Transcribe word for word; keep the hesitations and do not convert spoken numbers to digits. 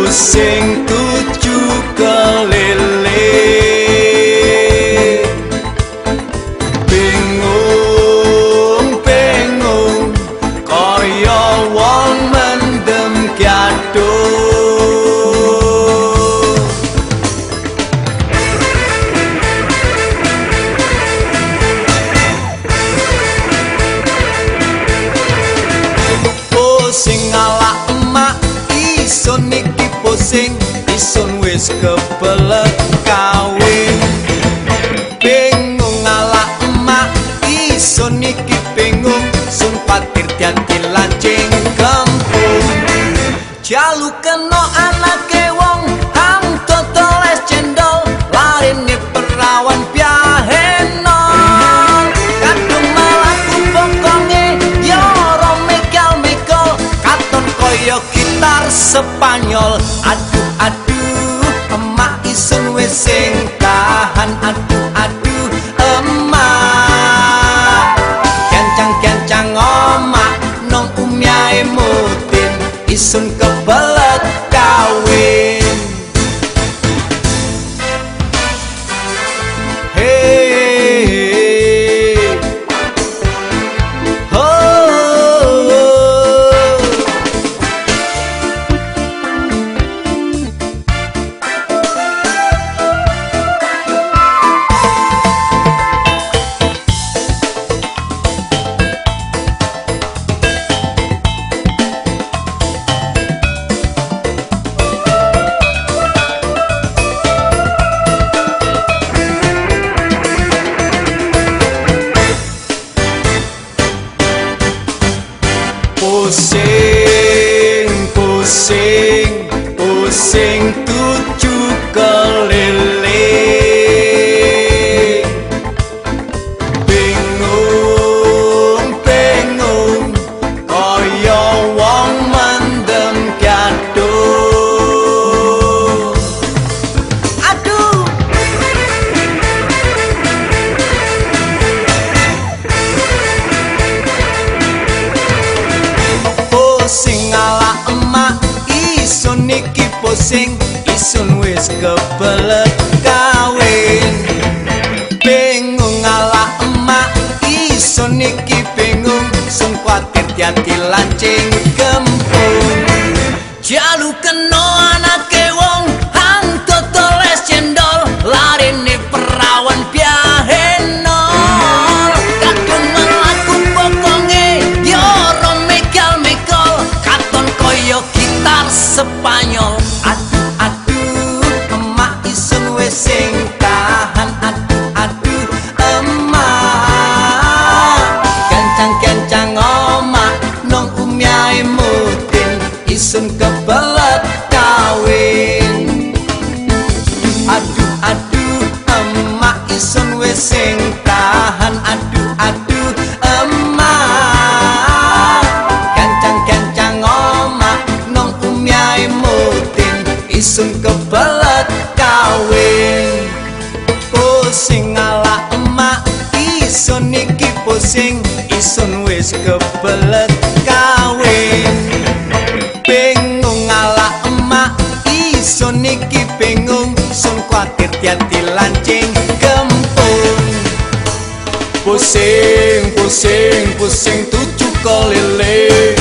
pusing tujuh keliling, bingung bingung kaya wong mendem gaduh. Pusing ala emak isun iki pusing, isun wis kebelet kawin. Bingung ala emak isun iki bingung, sun patir dadi lancing kampung. Jalu kena anake wong hang totoles cendol, larine perawan piaheno. Kadung malaku pokonge yo ro megal-megal, katon koyo gitar Spanyol. Aduh aduh emak isun wis sing tahan. Aduh aduh emak kencang-kencang omak nong umyae mutin, isun kebelet kawin. Hey, oh, pusing, pusing, pusing tujuh keliling, bingung, bingung kaya wong mendem gaduh. Aduh, pusing ala emak isun iki pusing, isun wis kebelet kawin. Bingung ala emak isun iki bingung, sun kuatir dadi lancing gempung. Jalu kena anake wong hang totoles cendol, larine perawan piaheno. Kadung melaku pokonge yo ro megal-megal, katon koyo gitar Spanyol. Aduh aduh emak isun wis sing tahan. Aduh aduh emak kencang-kencang omak nong umyae mutin, isun kebelet kawin. Aduh aduh emak isun wis sing tahan. Aduh aduh emak kencang-kencang omak nong umyae mutin, isun kebelet kawin. Pusing ala emak isun iki pusing, isun wis kebelet kawin. Bingung ala emak isun iki bingung, sun kuatir dadi lancing gempung. Pusing, pusing, pusing tujuh keliling,